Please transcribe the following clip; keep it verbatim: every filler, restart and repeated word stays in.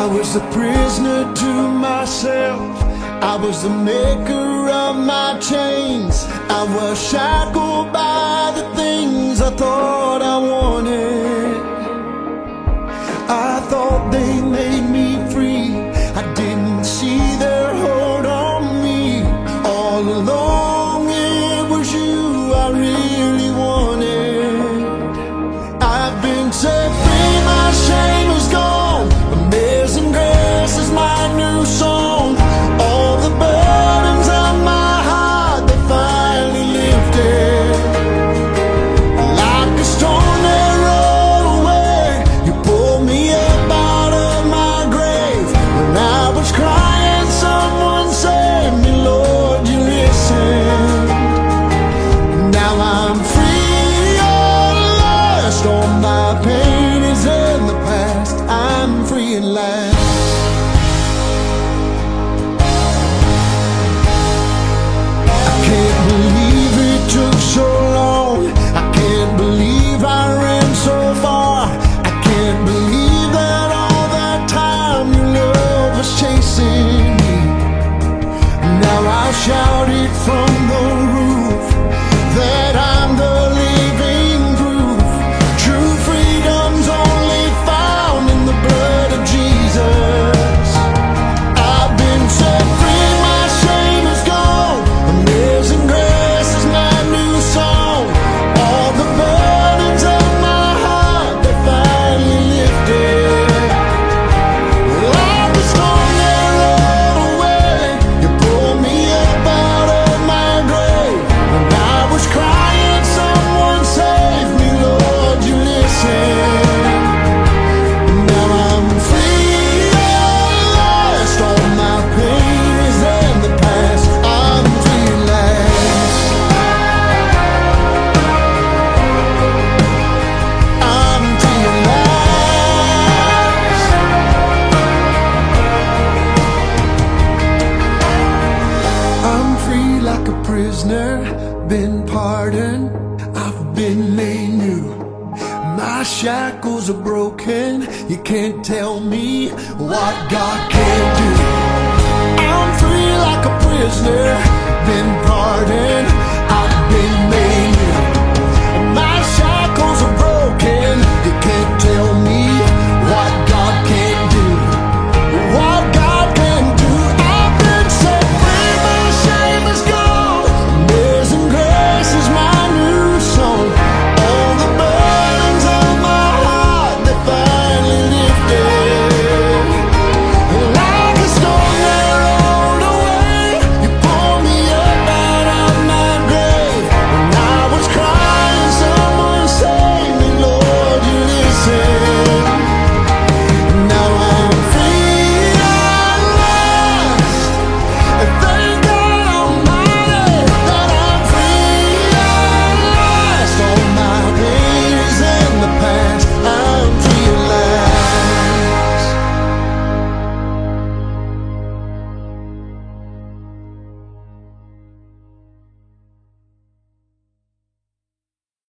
I was a prisoner to myself. I was the maker of my chains. I was shackled by the things I thought I wanted. I thought they made me free. I didn't see their hold on me. All along it was you I really wanted. I've been set free, my shame is gone. Amazing grace is my new song. All the burdens of my heart, they finally lifted. Like a stone that rolled away, you pulled me up out of my grave. When I was crying, someone saved me, Lord, you listened. Now I'm free, all lost, all my pain is in the past. I'm free at last. Can't believe it took so long. I can't believe I ran so far. I can't believe that all that time your love was chasing me. Now I'll shout it from the roof that I'm the living proof. True freedom's only found in the blood of Jesus. I've been set free, my shame is gone. Amazing grace is my new song. All the burdens of my heart, they finally lifted. Like the storm that rolled away, you pulled me up out of my grave. When I was crying, someone saved me, Lord, you listened. Now I'm free at last. All my pain is in the past. I'm free at last. I'm free at last. I'm free like a prisoner, been pardoned, I've been made new. My shackles are broken, you can't tell me what God can't do. I'm free like a prisoner, been pardoned,